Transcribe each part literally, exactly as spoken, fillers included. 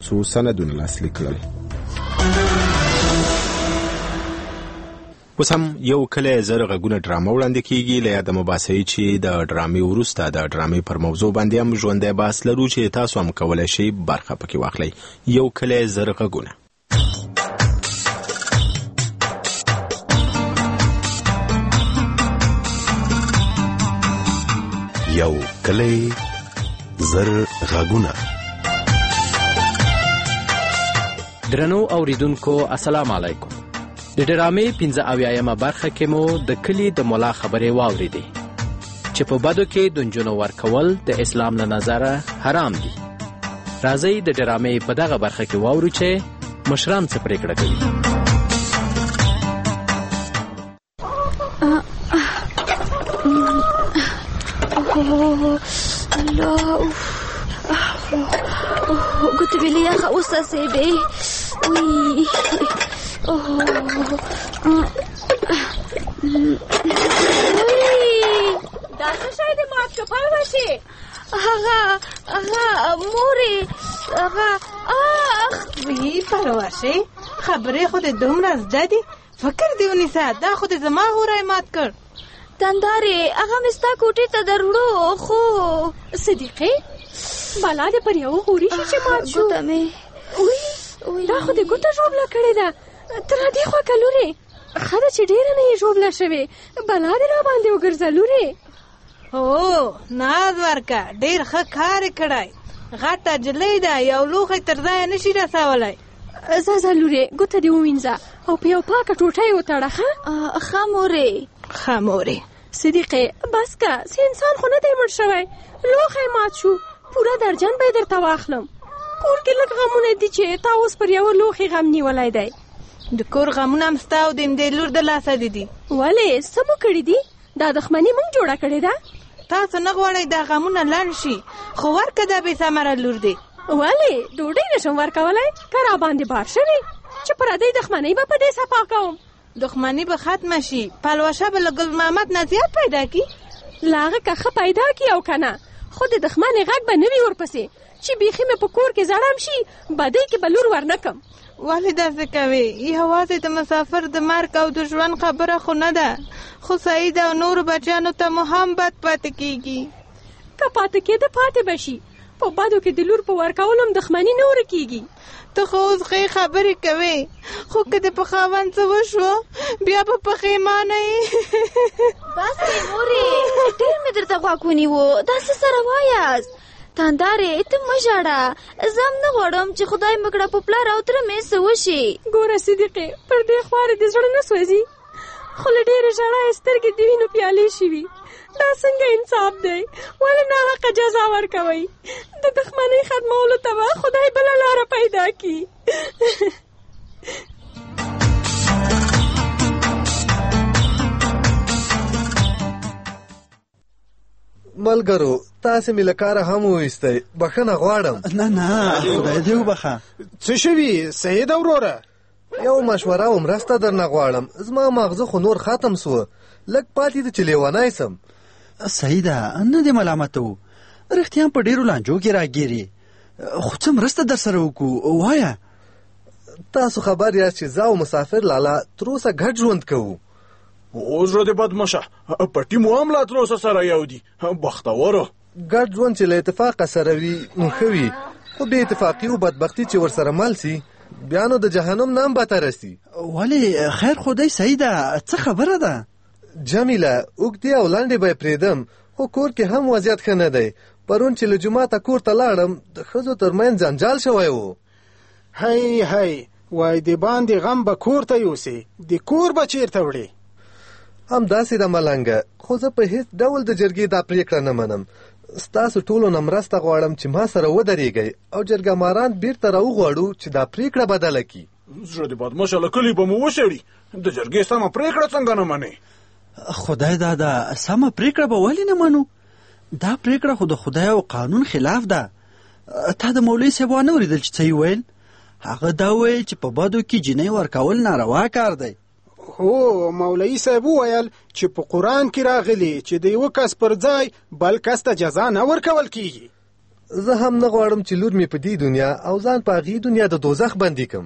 څو سندونه لاسلیک کړل. اوس هم یو کله زر غږونه ډرامه وړاندې کیږي. له یاده مباحثې چې د ډرامې وروسته د ډرامې پر موضوع باندې هم ژوندی بحث لرو چې تاسو هم کولی شئ برخه پکې واخلئ. یو کله زر غږونه. یو کله زر غږونه. درنو اوریدونکو السلام علیکم. د ډرامې پنځه اویایمه برخه کې مو د کلي د مولا خبرې واورېدې چې په بدو کې د نجونو ورکول د اسلام له نظره حرام دي. راځئ د ډرامې په دغه برخه کې واورو چې مشران څه پرېکړه کوي. الله قلت بلي يا أخي أستاذي وي دا څه شی دی مات که پروشي؟ هغه هغه مورې هغه اخ وی پروشي خبرې خو دې دومره زده دي فکر دې ونیسه دا خو دې زما هوری مات کړ. تندارې هغه مې ستا کوټې ته دروړو خو صدیقې بلا دې پر یو غوري شي چې مات شو. ګوته مې وی دا خو دې ګوته ژوبله کړې ده تر دې خوا که لورې ښه ده چې ډېره نه یې ژوبله شوې بلا دې را باندې وګرځه لورې. هو ناز ورکه ډېر ښه کار یې کړی غټه نجلۍ ده یو لوښی تر ځایه نه شي رسولی. ځه ځه لورې ګوته دې ووینځه او په یو پاکه ټوټه یې وتړه. ښه ښه مورې ښه مورې. صدیقې بس که څه انسان خو نه دی مړ شوی لوښی مات شو پوره درجن به یې درته واخلم. کور کې لږ غمونه دي چې تا اوس پر یوه لوښي غم نیولی دی. د کور غمونه هم ستا او د همدې لور د لاسه دي دي. ولې څه مو کړي دي؟ دا دښمني موږ جوړه کړې ده. تاسو نه غواړئ دا غمونه لنډ شي خو ورکه دا بې ثمره لور دی. ولې ډوډۍ نشم ورکولی که را باندې بار شوې چې پردۍ دښمنۍ به په دې صفا کوم. دښمني به ختمه شي پلوشه به له ګل محمد نه زیات پیدا کي. له هغه که ښه پیدا کي او که نه خو د دښمنې غږ به نه وي ورپسې چې بیخي مې په کور کې زړم شي بدۍ کې به لور ورنکم. ولې داسې کوې؟ یوازې د مسافر د مرګ او د ژوند خبره خو نه ده خو سعید او نورو بچیانو ته مو هم بد پاتې کېږي. که پاتې کېده پاتې به شي په بدو کې د لور په ورکولو هم دښمني نه ورکېږي. ته خو اوس ښې خبرې کوې خو که دې په خاوند څه وشوه بیا به پښیمانه یې. بس دی مورې ډېر مې درته غوږ ونیو دا څه سره وایاست؟ تندارې ته مه ژاړه زه هم نه غواړم چې خدای مې کړه په پلار او تره مې څه وشي. ګوره صدیقې پر دې خوارې دې زړه نه سوځي خو له ډېرې ژړا یې سترګې د وینو پیالې شوي. دا څنګه انصاف دی؟ ولې ناحقه جزا ورکوئ؟ د دښمنۍ ختمولو ته به خدای بله لاره پیدا کړي. ملګرو تاسې مې له کاره هم وویستی بښنه غواړم. نه نه خدای دې وبخه. څه شوي سید وروره؟ یو مشوره او مرسته درنه غواړم. زما ماغزه خو نور ختم سوه لږ پاتې ده چې لیونی سم. سیده نه دې ملامتوو رښتیا په ډېرو لانجو کې راګیرې خو څه مرسته در سره وکړو وایه. تاسو خبر یاست چې زه او مسافر لالا تر اوسه ګډ ژوند کوو. اوس رو دې بدمشه پټي مو هم لا تر اوسه سره یو دي بختوره. ګډ ژوند چې له اتفاقه سره وي نو ښه وي خو بې اتفاقي او بدبختي چې ورسره مل سي بیا نو د جهنم نه هم بتره سي. ولې خیر خو دی سیده څه خبره ده؟ جمیله اوږدې او لنډې به یې پرېږدم خو کور کې هم وضعیت ښه نه دی. پرون چې له جوماته کور ته لاړم د ښځو تر منځ جنجال شوی و. هی هی وای د باندې غم به کور ته یوسې د کور به چیرته وړې؟ همداسې ده ملنګه خو زه په هیڅ ډول د جرګې دا پرېکړه نه منم. ستاسو ټولو نه مرسته غواړم چې ما سره ودرېږئ او جرګه ماران بیرته راوغواړو چې دا پرېکړه بدله کړي. زړه دې بدمشه له کلي به مو وشړي د جرګې سمه پرېکړه څنګه نه منې؟ خدای دادا سمه پرېکړه به ولې نه منو؟ دا پرېکړه خو د خدای او قانون خلاف ده. تا د مولوي صاحب وانه اورېدل چې څه یې ویل؟ هغه دا ویل چې په بدو کې جینۍ ورکول ناروا کار دی. هو مولوي صاحب وویل چې په قرآن کې راغلي چې د یوه کس پر ځای بل کس ته جزا نه ورکول کیږي. زه هم نه غواړم چې لور مې په دې دنیا او ځان په هغې دنیا د دوزخ بندي کړم.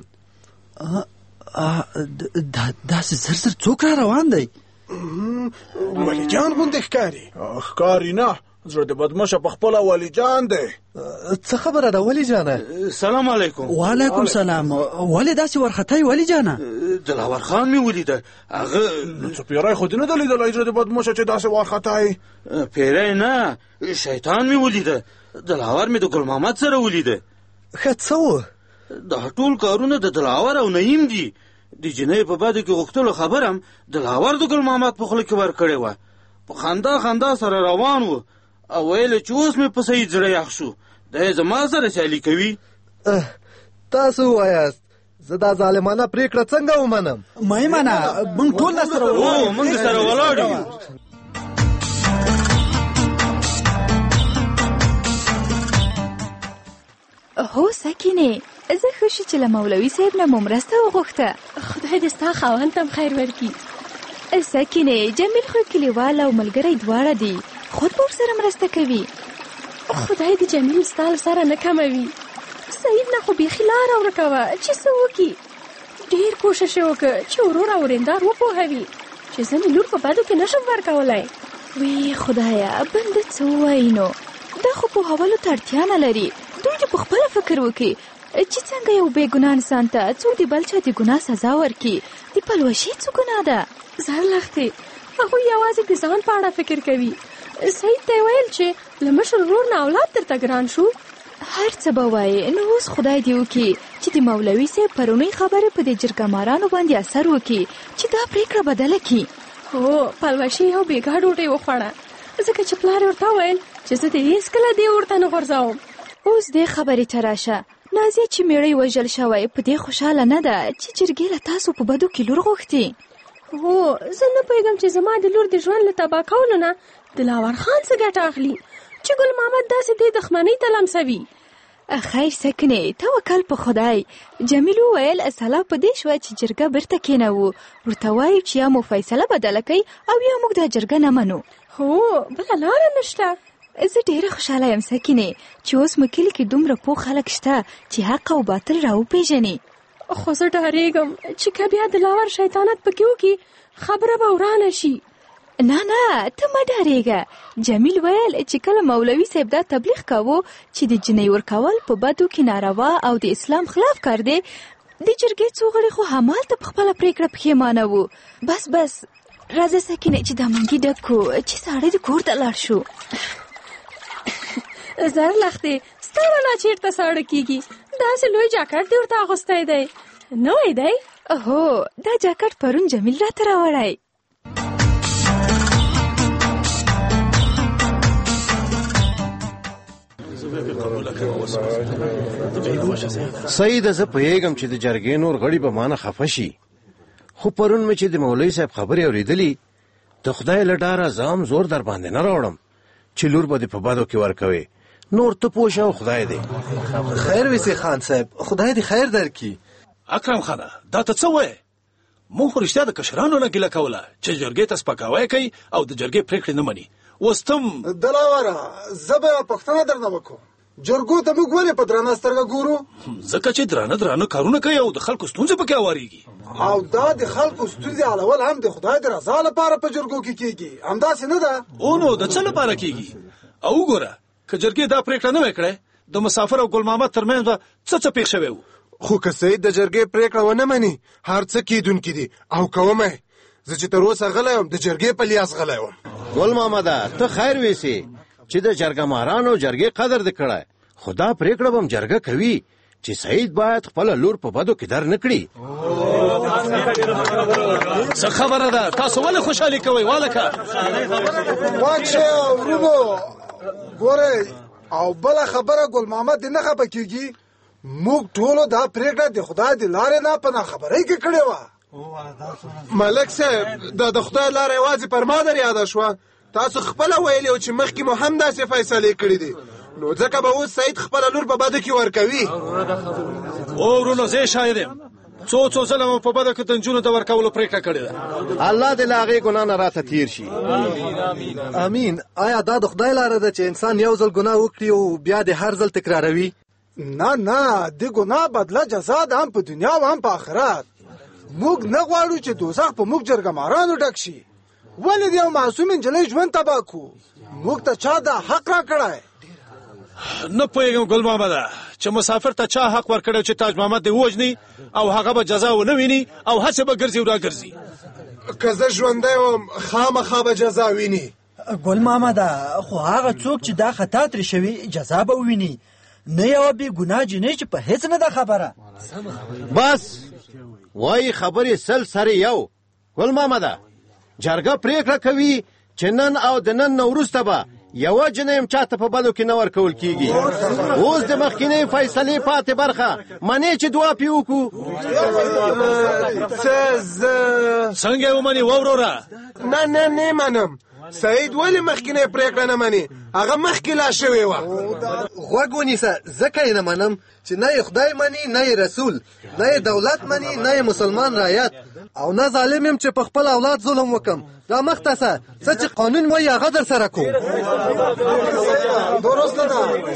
داسې زر زر څوک را روان دی؟ ولی جان غوندې ښکاري. ښکاري نه، زړه د بدمشه په خپله ولی جان دی. څه خبره ده ولی جانه؟ سلام علیکم. وعلیکم سلام. ولې داسې وارخطی ولی جانه؟ دلاور خان مې ولیده. هغه څه پیری خو دې نه ده لیدلی زړه د بدمشه چې داسې وارخطی؟ پیری نه، شیطان مې ولیده. دلاور مې د ګل محمد سره ولیده. ښه څه و؟ دا ټول کارونه د دلاور او نعیم دي. د جنۍ په بدو کې غوښتلو خبرم دلاور د ګل محمد په خوله کې ورکړې وه. په خندا خندا سره روان و او ویل چې اوس مې په سید زړه یخ شو، دی زما سره سیالي کوي. تاسو ووایاست زه دا ظالمانه پرېکړه څنګه ومنم؟ مه یې منه، موږ ټول درسره ولاړ یو. موږ سره ولاړ یو. هو سکینې، زه ښه شو چې له مولوي صاحب نه مو مرسته وغوښته. خدای دې ستا خاوند ته خیر ورکړي. سکینې، جمیل خو کلیوال او ملګری دواړه دي، خود به ورسره مرسته کوي. خدای دې جمیل ستا له سره نه کموي. سعید نه خو بیخي لاره ورکه وه چې څه وکړي. ډېر کوشش یې وکړه چې ورور او ورېندار وپوهوي چې زه مې لور په بدو کې نشم ورکولی. وی خدایه، بنده څه ووایي نو؟ دا خو پوهولو ته اړتیا نه لري. دوی دې پخپله فکر وکړي چې څنګه یو بې ګناه انسان ته څوک د بل چا د ګناه سزا ورکړي. د پلوشي څه ګناه ده؟ زر لختې، هغوی یوازې د ځان په اړه فکر کوي. سعید ته یې ویل چې له مشر ورور نه اولاد درته ګران شو. هر څه به وایې، نو اوس خدای دې وکړي چې د مولوي صاحب پرونۍ خبرې په دې جرګه مارانو باندې اثر وکړي چې دا پرېکړه بدله کړي. هو، پلوشي یو بېګا ډوډۍ وخوړه، ځکه چې پلار یې ورته ویل چې زه دې هېڅکله دې ورته نه غورځوم. اوس دې خبرې ته راشه. نازیه چې میړی وژل شوی په دې خوشحاله نه ده چې جرګې له تاسو په بدو کې لور غوښتي. هو، زه نه پوهېږم چې زما د لور د ژوند له تباه کولو نه دلاور خان څه ګټه اخلي چې ګل محمد داسې دې دښمنۍ ته لمسوي. خیر سکنې، توکل په خدای. جمیل وویل اصله په دې شوه چې جرګه بیرته کېنوو، ورته وایو چې یا مو فیصله بدله کوي او یا موږ دا جرګه نه منو. هو، بله لاره نشته. زه ډېره خوشحاله یم سکینې چې اوس مو کلي کې دومره پوه خلک شته چې حق او باطل راوپېژني. خو زه ډارېږم چې که بیا دلاور شیطانت پکې وکړي خبره به ورانه شي. نه نه، ته مه ډارېږه. جمیل ویل چې کله مولوي صاحب دا تبلیغ کاوه چې د جنۍ ورکول په بدو کې ناروا او د اسلام خلاف کار دی، د جرګې څو غړي خو همالته په خپله پرېکړه پښېمانه وو. بس بس راځه سکینې چې دا منګي ډک کړو چې ساړی د کور ته لاړ شو. زر لختې، ستا والا چېرته ساړه کېږي؟ داسې لوی جاکټ دې ورته اغوستی دی، نوی دی؟ هو، دا جاکټ پرون جمیل راته راوړی. سعید، زه پوهېږم چې د جرګې نور غړي به مانه خفه شي، خو پرون مې چې د مولوي صاحب خبرې اورېدلې، د خدای له ډاره زه هم زور در باندې نه راوړم چې لور به دې په بدو کې ورکوې. نور ته پوه شه او خدای دی. خیر ویسي خان صاحب، خدای دې خیر درکړي. اکرم خانه، دا ته څه وایې؟ موږ خو رښتیا د کشرانو نه ګیله کوله چې جرګې ته سپکاوی کوي او د جرګې پرېکړې نه مني. اوس تم دلاوره، زه به پوښتنه درنه وکړم، جرګو ته موږ ولې په درنه سترګه ګورو؟ ځکه چې درانه درانه کارونه کوي او د خلکو ستونزې پکې اواریږي. او دا د خلکو ستونزې حلول هم د خدای د رضا لپاره په جرګو کې کېږي، همداسې نه ده؟ او نو د څه لپاره کېږي؟ او وګوره، که جرګې دا پرېکړه نه وای کړې، د مسافر او ګل محمد ترمنځ به څه څه پېښ شوی و. خو که سعید د جرګې پرېکړه ونه مني، هر څه کېدونکي دي او کومه زه چې تر اوسه غلی وم، د جرګې په لیاس غلی وم. ګل محمده، ته خیر ویسې چې د جرګه مارانو جرګې قدر دې کړی، خو دا پرېکړه به هم جرګه کوي چې سعید باید خپله لور په بدو کې در نه کړي. څه خبره ده؟ تاسو ولې خوشحالي کوئ والکه؟ واچه ورونو، ګورئ، او بله خبره ګل محمد دې نه خفه کېږي، موږ ټولو دا پرېکړه د خدای د لارې نه په ناخبرۍ کې کړې وه. ملک صاحب، دا د خدای لاره یوازې پر ما در یاده شوه. تاسو خپله ویلي و چې مخکې مو هم داسې فیصلې کړي دي، نو ځکه به اوس سعید خپله لور په بده کې ورکوي. او ورونو، زه شاید یم څو څو ځله مو په بده کې د نجونو د ورکولو پرېکړه کړې ده. الله دې له هغې ګناه نه راته تېر شي. امین. آیا دا د خدای لاره ده چې انسان یو ځل ګناه وکړي او بیا دې هر ځل تکراروي؟ نه نه، د ګناه بدله جزا ده هم په دنیا او هم په آخرت. موږ نه غواړو چې دوزخ په موږ جرګمارانو ډک شي. ولې د یو معصوم نجلۍ ژوند تباه کړو؟ موږ ته چا دا حق را کړی؟ نه پوهېږم ګل محمده چې مسافر ته چا حق ورکړی چې تاج محمد دې ووژني او هغه به جزا ونه ویني او هسې به ګرځي او راګرځي. که زه ژوندی وم خامخا به جزا ویني. ګل محمده خو هغه څوک چې دا خطا ترې شوي جزا به وویني، نه یوه بې ګناه جنۍ چې په هېڅ نه ده خبره. بس وایي خبرې سل سره یو. ګل محمده جرګه پرېکړه کوي چې نن او د نن نه وروسته به یوه جنۍ هم چاته په بدو کې نه ورکول کېږي. اوس د مخکینۍ فیصلې پاتې برخه منې چې دعا پې وکړو. څه زه څنګه یې ومنې ووروره؟ نه نه نه منم. سعید ولې مخکینۍ پرېکړه نه مني؟ هغه مخکې لا شوې وه. غوږ ونیسه، ځکه یې نه منم چې نه یې خدای مني، نه یې رسول، نه یې دولت مني، نه یې مسلمان رعیت، او نه ظالم یم چې په خپل اولاد ظلم وکم. را مخته سه، څه چې قانون وایي هغه در سره کوم. درسته ده.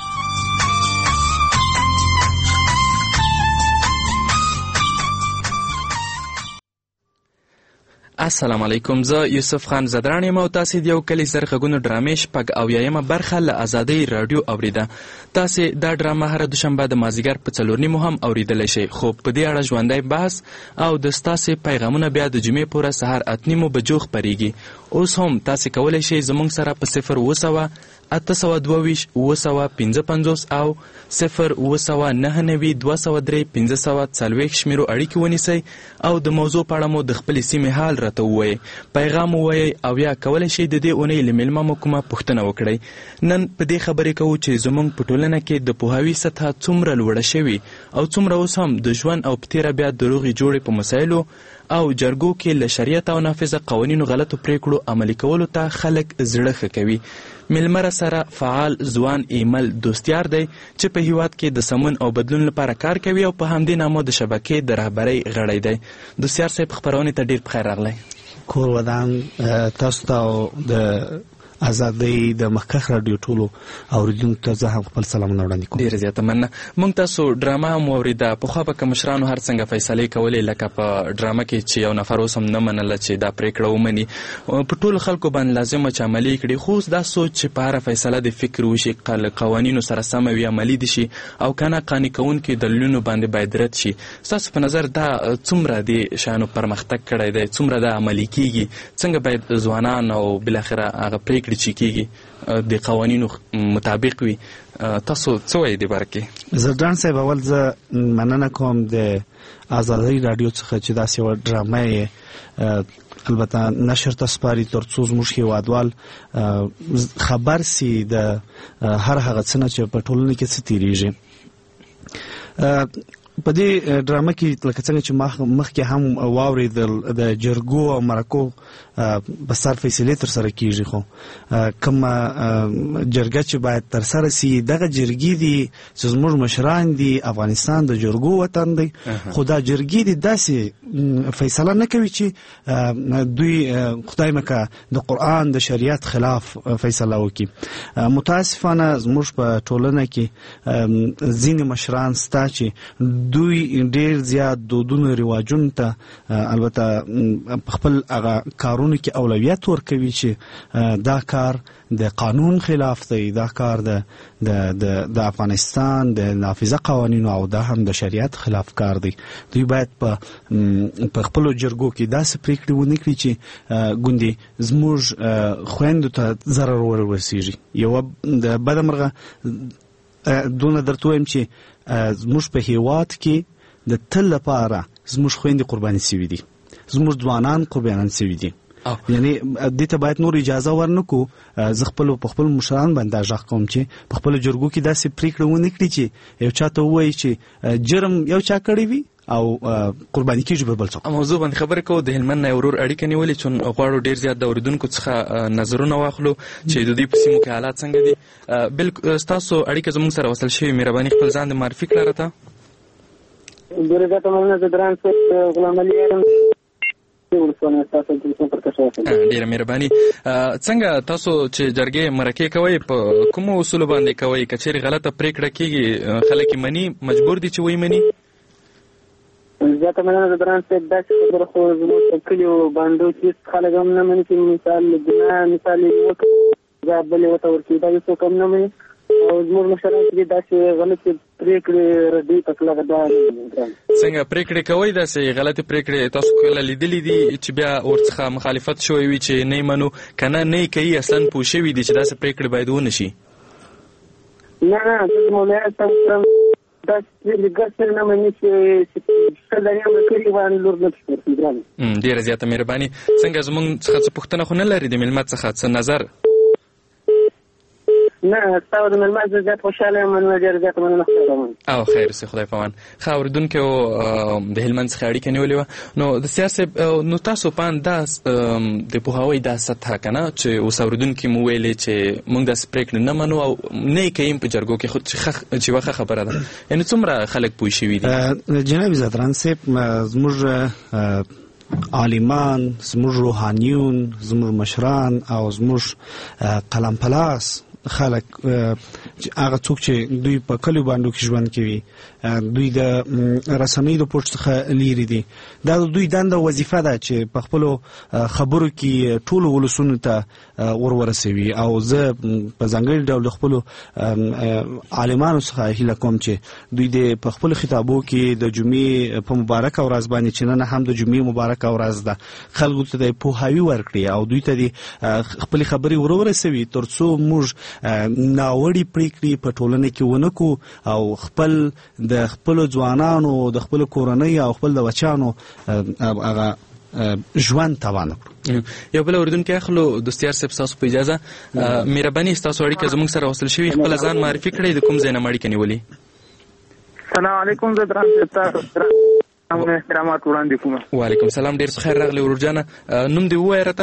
السلام علیکم. زه یوسف خان زدران یم او تاسې د یو کلي زر غږونو ډرامې شپږ اویایمه برخه له ازادۍ راډیو اوریده. تاسې دا ډرامه هره دوشنبه د مازدیګر په څلور نیمو هم اوریدلی شئ، خو په دې اړه ژوندی بحث او د ستاسې پیغامونه بیا د جمعې پوره سهار اته نیمو بجو خپریږي. اوس هم تاسې کولی شئ زموږ سره په صفر اوه سوه اته سوه دوه ویشت اوه سوه پنځه پنځوس او صفر اوه سوه نهه نوي دوه سوه درې پنځه سوه څلوېښت شمېرو اړیکې ونیسئ او د موضوع په اړه مو د خپلې سیمې حال راته ووایئ، پیغام ووایئ او یا کولی شئ د دې اونۍ له میلمه مو کومه پوښتنه وکړئ. نن په دې خبرې کوو چې زموږ په ټولنه کې د پوهاوي سطحه څومره لوړه شوې او څومره اوس هم د ژوند او په تېره بیا د روغې جوړې په مسایلو او جرګو کې له شریعت او نافذه قوانینو غلطو پریکړو عملي کولو ته خلک زړه ښه کوي. میلمه سره فعال ځوان ایمل دوستیار دی چې په هیواد کې د سمون او بدلون لپاره کار کوي او په همدې نامو د شبکې د رهبرۍ غړی دی. دوستیار صاحب خپرونې ته ډیر پخیر راغلی. کور ودان تاسو ته د ازادۍ د مخکخ راډیو ټولو اوریدونکو ته زه هم خپل سلامونه وړاندې کوم. ډېره زیاته مننه. موږ تاسو ډرامه هم واورېده. پخوا به که مشرانو هر څنګه فیصلې کولې لکه په ډرامه کې چې یو نفر اوس هم نه منله چې دا پرېکړه ومني، په ټولو خلکو باندې لازمه چې عملي کړي. خو اوس دا سوچ چې په هره فیصله د فکر وشي، قوانینو سره سمه وي، عملي دي شي او که نه قانع کوونکي دلیلونو باندې باید رد شي. ستاسو په نظر دا څومره دې شیانو پرمختګ کړی دی، څومره دا عملي کېږي، څنګه باید ځوانان او بالاخره هغه پرېکړې چې کېږي د قوانینو مطابق وي؟ تاسو څه وایئ دې باره کې؟ زردان صاحب، اول زه مننه کوم د ازادۍ راډیو څخه چې داسې یوه ډرامه یې البته نشر ته سپاري تر څو زموږ هېوادوال خبر سي د هر هغه څه نه چې په ټولنه کې څه تېرېږي. په دې ډرامه کې لکه څنګه چې مخکې هم واورېدل د جرګو او مرکو په سر فیصلې ترسره کېږي، خو کومه جرګه چې باید ترسره سي دغه جرګې دي چې زموږ مشران دي، افغانستان د جرګو وطن دی، خو دا جرګې دي داسې فیصله نه کوي چې دوی خدای مکه د قرآن د شریعت خلاف فیصله وکړي. متاسفانه زموږ په ټولنه کې ځینې مشران ستا چې دوی ډیر زیات دودونو رواجونو ته البته خپل هغه کارونه کې اولویت ورکوي چې دا کار د قانون خلاف دی، دا کار د د افغانستان د نافذه قوانینو او دا هم د شریعت خلاف کار دی. دوی باید په په خپلو جرګو کې داسې پریکړې ونه کړي چې ګوندې زموږ خویندو ته ضرر ور ورسېږي. یوه د بده مرغه دونه درته وایم چې زموږ په هیواد کې د تل لپاره زموږ خویندې قرباني سوي دي، زموږ ځوانان قربانان سوي دي. یعنی دې ته باید نور اجازه ورنکو. زه خپل په خپل مشران باندې غږ کوم چې په خپل جرګو کې داسې پریکړه ونه کړي چې یو چاته ووایي چې جرم یو چا کړی وي او قرباني کېږي بل څوک. موضوع باندې خبرې کوو. د هلمند نه ورور اړیکه نیولې چې غواړو ډېر زیات د اورېدونکو څخه نظرونه واخلو چې د دوی په سیمو کې حالات څنګه دي. بالکل ستاسو اړیکه زموږ سره وصل شوې، مهرباني خپل ځان د معرفي کړه راته. ډېره زیاته مننه زه ګران صاحب غلام علي یم ډیره مهرباني. څنګه تاسو چې جرګې مرکې کوئ په کومو اصولو باندې کوئ؟ که چېرې غلطه پرېکړه کېږي خلک یې مني، مجبور دي چې ویې مني؟ زیاته مننه زه ګران صاحب داسې خبره خو زموږ په کلیو بانډو کې خلک هم نه مني چې مثال ګناه مثال یې وکړي یا بل یې ورته ورکړي دا یې څوک هم نه مني او زموږ مشران چې داسې غلطې پرېکړې ردوي په کلکه دا څنګه پرېکړې کوئ؟ داسې غلطې پرېکړې تاسو کله لیدلې دي چې بیا ورڅخه مخالفت شوی وي چې نه یې منو که نه نه یې کوي اصلا پوه شوي دي چې داسې پرېکړې باید ونه شي؟ نه نه زه د مولایان ته وکړم داسې ګډ سره نه مني چې شل درې هم کلي باندې لور نه پښتوري ګرانه. ډېره زیاته مهرباني. څنګه زموږ څخه څه پوښتنه خو نه لري د مېلمه څخه څه نظر؟ نه تاسو د مېلمه زه زیات خوشحاله یم مننه ډېره زیاته مننه خدای پامان. او خیر اوسې خدای پامان. ښه اورېدونکو د هلمند څخه اړیکه نیولې وه. نو د سیار صاحب نو تاسو پان دا د پوهاوی دا سطحه که نه چې اوس اورېدونکي مو ویلې چې موږ داسې پرېکړې نه منو او نه یې کوي په جرګو کې خو چې یوه ښه خبره ده. یعنې څومره خلک پوه شوي دي؟ جناب زدران صاحب زموږ عالمان، زموږ روحانیون، زموږ مشران او زموږ قلم پلاس خلک هغه څوک چې دوی په کلیو باندې کې ژوند کوي دوی د رسنۍ د پوښت څخه لیري دي. دا د دوی دنده وظیفه ده چې په خپل خبرو کې ټول ولسونو ته ور ورسوي او زه په ځانګړي ډول خپل عالمانو څخه هیله کوم چې دوی د په خپل خطابو کې د جمعې په مبارکه ورځ باندې چې نن هم د جمعې مبارکه ورځ ده خلکو ته د پوهاوی ورکړي او دوی ته د خپل خبرې ور ورسوي ترڅو موږ ناوړي پرېکړې په ټولنه کې ونه کړو او خپل د خپل ځوانانو د خپل کورنۍ او خپل د بچانو هغه ژوند توان کړو. یو بل اورېدونکی اخلو دوستیار صاحب ستاسو په اجازه مهرباني ستاسو اړیکه زموږ سره وصل شوي خپله ځان معرفي کړئ د کوم ځای نه مو اړیکه نیولې؟ سلام علیکم زه ګران صاحب تاسو احترامات وړاندې کوم. وعلیکم سلام ډېر څه خیر راغلی ورور جانه نوم دې ووایه راته.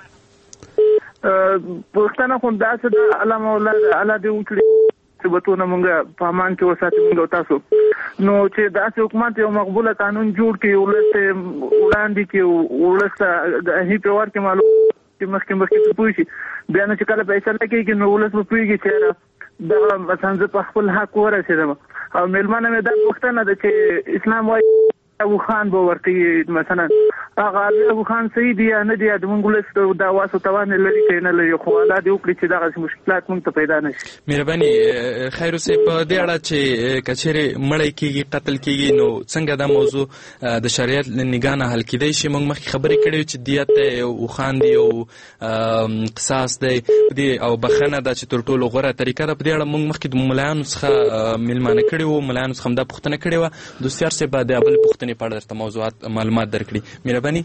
پښتنه خو داسې ده الله مولا الله دې وکړي ثبتونه مونږ په امان کې وساتي مونږ تاسو نو چې داسې حکومت یو مقبوله قانون جوړ کړي ولس وړاندې کې ولس هی په ور کې معلوم چې مخکې مخکې پوه شي بیا نه چې کله فیصله کېږي نو ولس به پوهېږي چې دا مثلا زه په خپل حق ورسېدم او مېلمانه مې دا پوښتنه ده چې اسلام وایي ابو خان به ورته مثلا هغه ابو خان صحیح دی یا نه دی د مونږ ولس دا واسو توان لري که نه لري خو الله دې وکړي چې دغسې مشکلات مونږ ته پیدا نه شي. مهرباني خیر صاحب په دې اړه چې که چېرې مړی کېږي قتل کېږي نو څنګه دا موضوع د شریعت له نګاه نه حل کېدی شي؟ مونږ مخکې خبرې کړې چې دیت دی او خان دی او قصاص دی او بخښنه ده چې تر ټولو غوره طریقه ده. په دې اړه مونږ مخکې د ملایانو څخه مېلمانه کړي وو ملایانو څخه هم دا پوښتنه کړې وه. دوستیار صاحب به د بلې پوښتنې په اړه درته موضوعات معلومات درکړي. مهرباني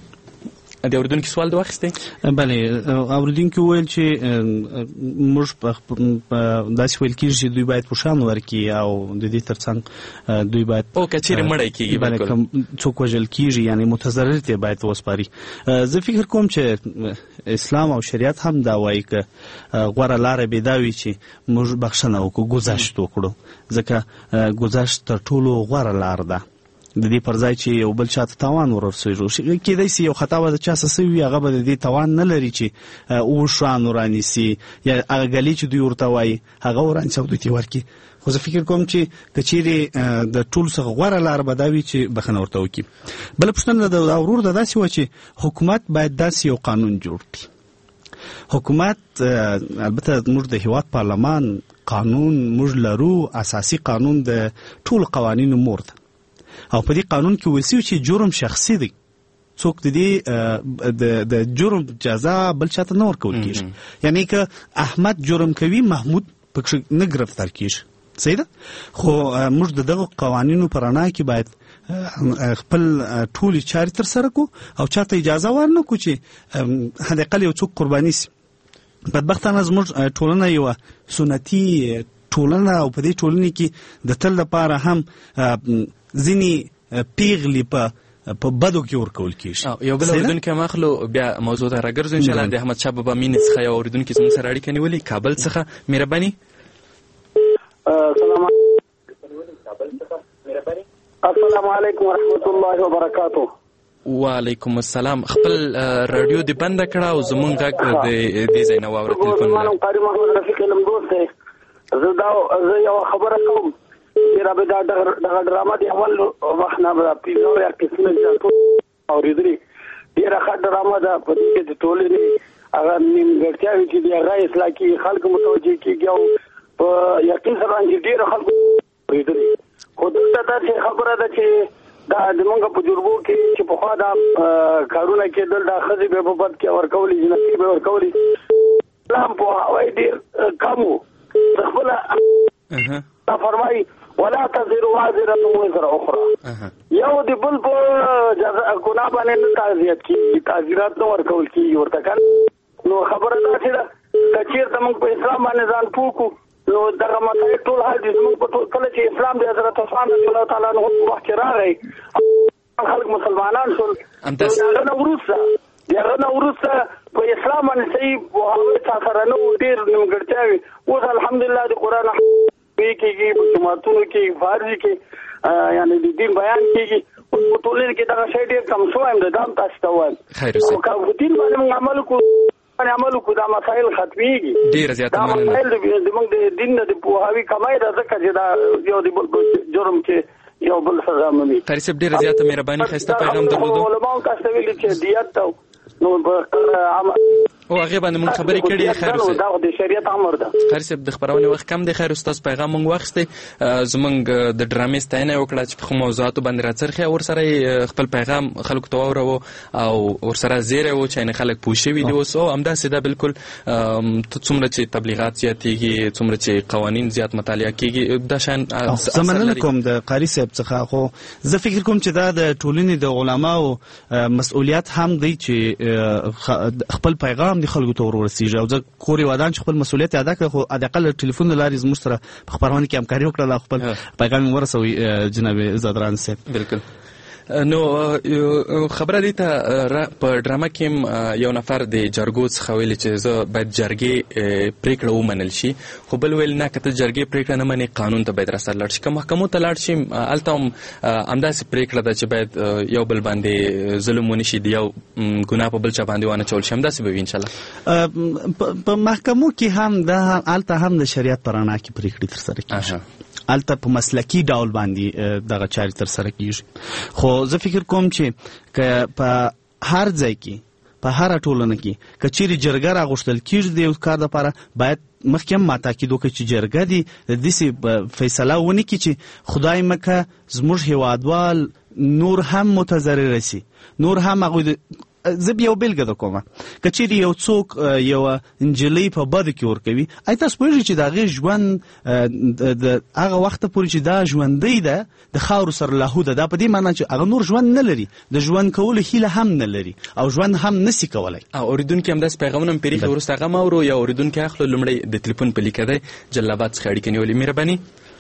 د اورېدونکي سوال د واخیستی؟ بلې اورېدونکي وویل چې موږ داسې ویل کېږي چې دوی باید پوښان ورکړي او د دې تر څنګ دوی باید او که چېرې مړی کېږي څوک وژل کېږي یعنې متضرر ته باید وسپاري. زه فکر کوم چې اسلام او شریعت هم دا وایي که غوره لاره به دا وي چې موږ بخښنه وکړو ګذشت وکړو ځکه ګذشت تر ټولو غوره لار ده د دې پر ځای چې یو بل چاته تاوان ورسوي کېدای سي یو خطا به د چا څه سوي وي هغه به د دې توان نه لري چې اوښان ورانیسي یا هغه ګلې چې دوی ورته وایي هغه ورانیسي او دوی ته ورکړي. خو زه فکر کوم چې که چېرې د ټولو څخه غوره لار به دا وي چې بخښنه ورته وکړي. بله پوښتنه د ورور د داسې وه چې حکومت باید داسې یو قانون جوړ کړي. حکومت البته موږ د هېواد پارلمان قانون موږ لرو اساسي قانون د ټولو قوانینو مور ده او په دې قانون کې ویل شوي چې جرم شخصي دی څوک د دې د جرم جزا بل چاته نه ورکول کېږي. یعنې که احمد جرم کوي محمود پکې نه ګرفتار کېږي صحیح ده. خو موږ د دغو قوانینو په رڼا کې باید خپل ټولې چارې ترسره کړو او چاته اجازه ورنه کړو چې حداقل یو څوک قرباني سي. بدبختانه زموږ ټولنه یوه سنتي ټولنه او په دې ټولنې کې د تل لپاره هم ځینې پیغلې په په بدو کې ورکول کېږي. یو بل اورېدونکی هم اخلو بیا موضوع ته راګرځو انشاءالله د احمدشاه بابا مینې څخه یو اورېدونکي زموږ سره اړیکه نیولې کابل څخه. مهرباني. السلام علیکم ورحمت الله وبرکاتو. وعلیکم السلام. خپل رادیو دی بند کړه او زمونږ غږ د دې ځای نه واوره ټلیفون نه. قاری محمد رفیق علم دوست دی. زه دا زه یو خبره کوم چې را به دا دغه ډرامه دی اول وخت نه به پیلو یا قسمه ځاتو اورېدلې ډېره ښه ډرامه ده. په دې کې د ټولنې هغه نیمګړتیاوې چې دي هغه اصلاح کېږي، خلک متوجه کېږي او په یقین سره باندې ډېره خلکو اورېدلې. خو دلته داسې خبره ده چې دا زمونږ په تجربو کې چې پخوا دا کارونه کېدل، دا ښځې به په بد کې ورکولې، جنکۍ به ورکولې، اسلام پوهاوی ډېر کم و. د خپله فرمایي ولا تزر وازرة وزر اخرى، یو د بل په ګناه باندې نه تعزیت کېږي، تعزیرات نه ورکول کېږي ورته که نو خبره داسې ده که چېرته موږ په اسلام باندې ځان پوه کړو نو دغه مسایل ټول حل دي. زموږ په کله چې اسلام د حضرت عثمان رضی الله تعالی عنه په وخت کې راغی خلک مسلمانان شول، د هغه نه وروسته د هغه نه وروسته په اسلام باندې صحیح پوهاوی چا سره نه و، ډېر نیمګړتیاوې. اوس الحمدلله د قرآن کېږي، په جوماتونو کې فارزي کې یعنې د دین بیان کېږي. اوس په ټولنه کې دغه شی ډېر کم شوی یم، دا هم تاسو ته وایم. او که په دین باندې موږ عمل کړو عمل وکړو دا مسایل ختمېږي. ډېره زیاته دا مسایل زموږ د دین نه د پوهاوي کمای ده، ځکه چې دا یو د بل جرم کې یو بل سزا مني. قاري صاحب ډېره زیاته مهرباني، ښایسته پیغام درلودو. علماو تاسو ته ویلي چې دیت ته نو او هغې باندې مونږ خبرې کړې. خیر اوسئ، دا د شریعت امر ده. خیر صاحب د خپرونې وخت کم دی. خیر ستاسو پیغام مونږ واخیستی، زمونږ د ډرامې ستاینه یې وکړه چې په کومو موضوعاتو باندې راڅرخي او ورسره یې خپل پیغام خلکو ته واوروو او ورسره زیری و چې یعنې خلک پوه شوي دي اوس. او همداسې ده بالکل څومره چې تبلیغات زیاتېږي، څومره چې قوانین زیات مطالعه کېږي، دا شیان زه مننه کوم د قاري صاحب څخه. خو زه فکر کوم چې دا د ټولنې د علماو مسؤلیت هم دی چې خپل پیغام د خلکو ته ورسیږي او زه کورې ودان چې خپل مسؤلیت ادا کړه، خو حداقل ټلیفون له لارې زموږ سره په خپرونه کې همکاري وکړله او خپل پیغام یې ورسوئ جناب زادران صاحب. بالکل. نو خبره دی ته په ډرامه کې یو نفر د جرګو څخه ویلي چې زه باید جرګې پریکړه ومنل شي، خو بل ویل نه، که ته جرګې پریکړه نه منې قانون ته باید راسره لاړ شي. که محکمو ته لاړ شي هلته هم همداسې پریکړه ده چې باید یو بل باندې ظلم ونه شي، د یو ګناه په بل چا باندې وانچول شي. همداسې به وي انشاءالله. په محکمو کې هم دا هلته هم د شریعت په رڼا کې پریکړې ترسره کېږي، هلته په مسلکي ډول باندې دغه چارې ترسره کېږي. خو زه فکر کوم چې که په هر ځای کې په هر ټولنه کې که چیرې جرګه راغوښتل کېږي د یو کار دپاره، باید مخکې هم ما تاکید وکړي چې جرګه دې د داسې فیصله ونه کړي چې خدای مکه زموږ هېوادوال نور هم متضرره سي، نور هم هغوی زه یو بېلګه ده کومه، که چیرې یو څوک یوه نجلۍ په بدو کې ورکوي، آیا تاسو پوهېږئ چې د هغې ژوند د هغه وخته پورې چې دا ژوندۍ ده د خاورو سره لاهو ده، دا په دې معنا چې هغه نور ژوند نه لري، د ژوند کولو هیله هم نه لري او ژوند هم نسي کولی. او اورېدونکي همداسې پیغامونه هم پېرېښي، وروسته هغه هم اورو. یو اورېدونکی اخلو، لومړی د تلیفون په لیکه دی، جلال آباد څخه اړیکه نیولې. مهرباني.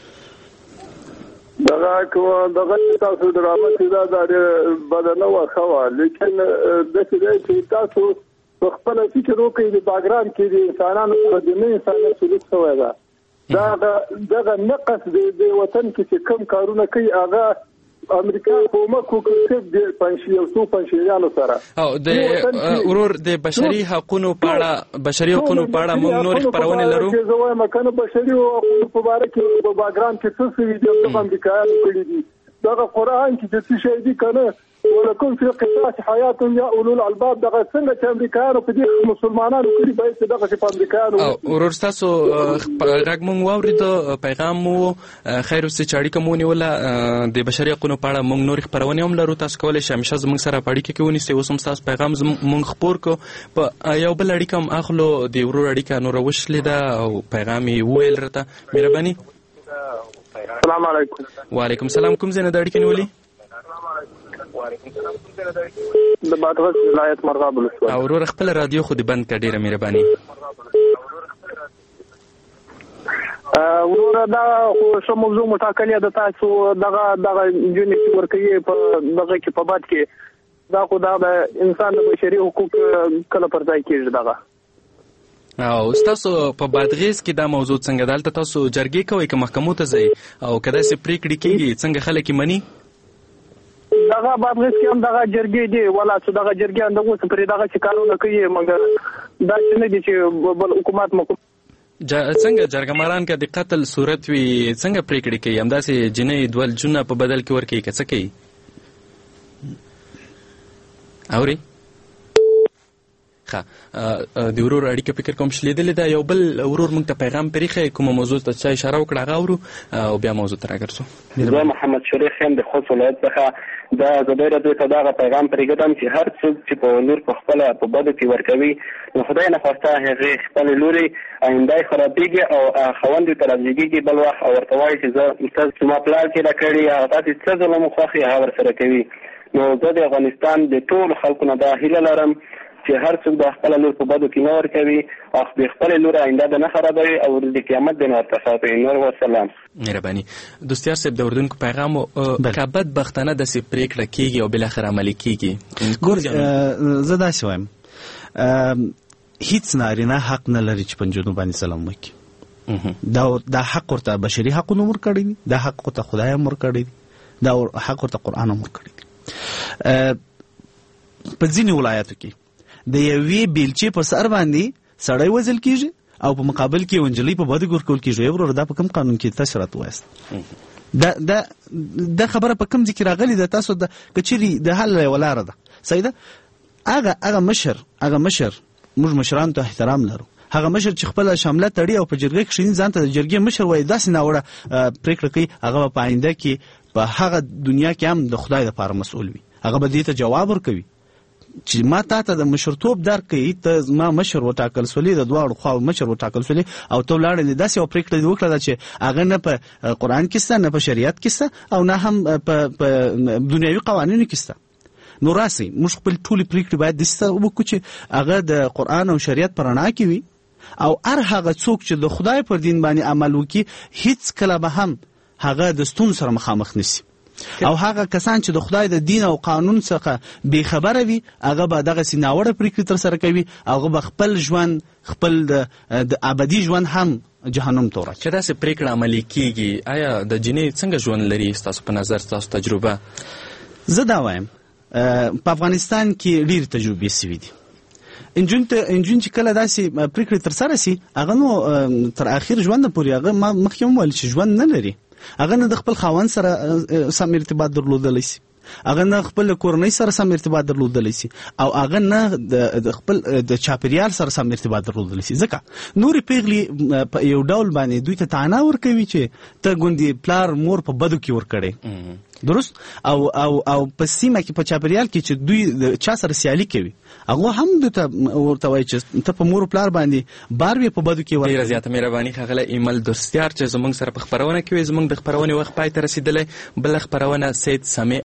دغه کومه دغه تاسو ډرامه چې دا د بدنه وخه وه، لیکن داسې دی چې تاسو په خپله فکر وکړئ د باګراند کې د انسانانو سره د نه انسانیت سلوک شوی ده. دغه نقص د وطن کې چې کوم کارونه کوي هغه امریکا کومک وکړي د پنځه یو څو پنځیانو سره. او د ورور د بشري حقوقو په اړه بشري حقوقو په اړه موږ نور خبرونه لرو. زه وایم کنه بشري حقوقو په اړه کې په باګراند کې څه څه دي د امریکایانو کړي دي. دغه قرآن کې د څه شي دي کنه ولکم فی قصاص حیات یا اولو الالباب، دغه څنګه چې امریکایانو په دې مسلمانانو کړي باید دغه چې په امریکایانو. ورور تاسو غږ مونږ واورېدو، پیغام مو خیر اوسئ چې اړیکه مو ونیوله. د بشري حقوقو په اړه موږ نورې خپرونې هم لرو، تاسو کولی شئ همیشه زموږ سره په اړیکه کې ونیسئ. اوس هم ستاسو پیغام موږ خپور کړو. په یو بل اړیکه هم اخلو، د ورور اړیکه نوره وشلې ده او پیغام یې وویل راته. مهرباني. السلام علیکم. وعلیکم السلام. کوم ځای نه د اړیکې نیولې؟ د بادغیس ولایت مرغاب ولسوالي. او ورور خپل رادیو خو دې بند کړه، ډېره مهرباني. وروره دا خو ښه موضوع مو ټاکلې ده، تاسو دغه دغه نجونې چې ورکوي په دغه کې په بد کې، دا خو دا د انسان د بشري حقوق کله پر ځای کېږي دغه. او ستاسو په بادغیس کې دا موضوع څنګه ده؟ هلته تاسو جرګې کوئ که محکمو ته ځئ؟ او که داسې پرېکړې کېږي څنګه خلک یې مني؟ دغه بابغس کې هم دغه جرګې دی ولا چې دغه جرګې هم دغه پرې دغه چې کارونه کوي مګر دا چې نه دي چې بل حکومت مکو څنګه جرګماران کې د قتل صورت وي څنګه پریکړې کوي همداسې جنې دول جونه په بدل کې ورکوي که څه کوي اوري ښه د ورور اړیکه فکر کوم چې لیدلې ده یو بل ورور موږ ته پیغام پرېښی کومه موضوع ته چا اشاره وکړه هغه اورو او بیا موضوع ته راګرځو زه محمد شریف یم د خوست ولایت څخه د ازادۍ راډیو ته دغه پیغام پرېږدم چې هر څوک چې په لور په خپله په بدو کې ورکوي نو خدای نخواسته هغې خپلې لورې آینده یې خرابېږي او خاوند یې ته راجګېږي بل وخت او ورته وایي چې زه ته زما پلار چې را کړي هغه تاسې څه ظلم خوښ یې هغه ورسره کوي نو زه د افغانستان د ټولو خلکو نه دا هیله لرم چې هر څوک د خپل لور په بدو کې نه ورکوي او د خپل لور آینده د نه خرابوي او د قیامت د نه ورته ساتي نور وسلام مهرباني دوستیار صاحب د اردن کو پیغام که بدبختانه داسې پریکړه کیږي او بالاخره عملي کیږي ګور زه داسې وایم هیڅ نارینه حق نه لري چې په نجونو باندې ظلم وکړي دا دا حق ورته بشري حقونه ورکړي دي دا حق ورته خدای هم ورکړي دي دا حق ورته قرآن هم ورکړي دي په ځینې ولایاتو کې د یوې بیلچې په سر باندې سړی وژل کیږي او په مقابل کې ونجلۍ په بده ګور کول کیږي ورور دا په کوم قانون کې تاسو راته وایست دا دا دا خبره په کوم ذکر راغلی ده تاسو د کچري د حل ولاره ده سیده هغه هغه مشر هغه مشر موږ مشران ته احترام لرو هغه مشر چې خپل شامله تړي او په جرګه کې شین ځان ته د جرګې مشر وای داسې ناوړه پریکړه کوي هغه په آینده کې په هغه دنیا کې هم د خدای لپاره مسؤل وي هغه به دې ته جواب ورکوي چې ما تا ته د مشرتوب درکې ته ما مشر وټاکل سولې د دواړو خواو مشر وټاکل سولې او ته ولاړې داسې یو پریکړه وکړه چې هغه نه په قرآن کې سته نه په شریعت کې سته او نه هم په دنیوي قوانینو کې سته نو راسي موږ خپل ټولې پریکړې باید داسې وکړو چې هغه د قرآن او شریعت په رڼا کې وي او هر هغه څوک چې د خدای پر دین باندې عمل وکړي هیڅ کله به هم هغه د ستونزو سره مخامخ نشي او هغه کسان چې د خدای د دین او قانون څخه بې خبره وي هغه به دغه سیناوړه پریکړې تر سره کوي هغه به خپل ژوند خپل د ابدي ژوند هم جهنم ته ورچ چې داسې پریکړه عملي کیږي آیا د جنې څنګه ژوند لري تاسو په نظر تاسو تجربه زه دا وایم په افغانستان کې ډېر تجربې سوي دي انجون ته انجون چې کله داسې پریکړې تر سره سي هغه نو تر اخر ژوند پورې هغه مخکې هم ویل چې ژوند نه لري هغه نه د خپل خاوند سره سم ارتباط درلودلی شي هغه نه خپل کورنۍ سره سم ارتباط درلودلی شي او هغه نه د خپل د چاپیریال سره سم ارتباط درلودلی شي ځکه نورې پیغلې په یو ډول باندې دوی ته تانا ورکوي چې ته ګوندې پلار مور په بدو کې ورکړې درست او او او په سیمه کې په چاپیریال کې چې دوی چا سره سیالي کوي هغه هم د ته ورته وایي چې ته په مور پلار باندې بار وي په بدو کې ورکړې ډېره زیاته مهرباني ښاغلی ایمل دوستیار چې زموږ سره په خپرونه کې وي زموږ د خپرونې وخت پای ته رسېدلی بله خپرونه سید سمیع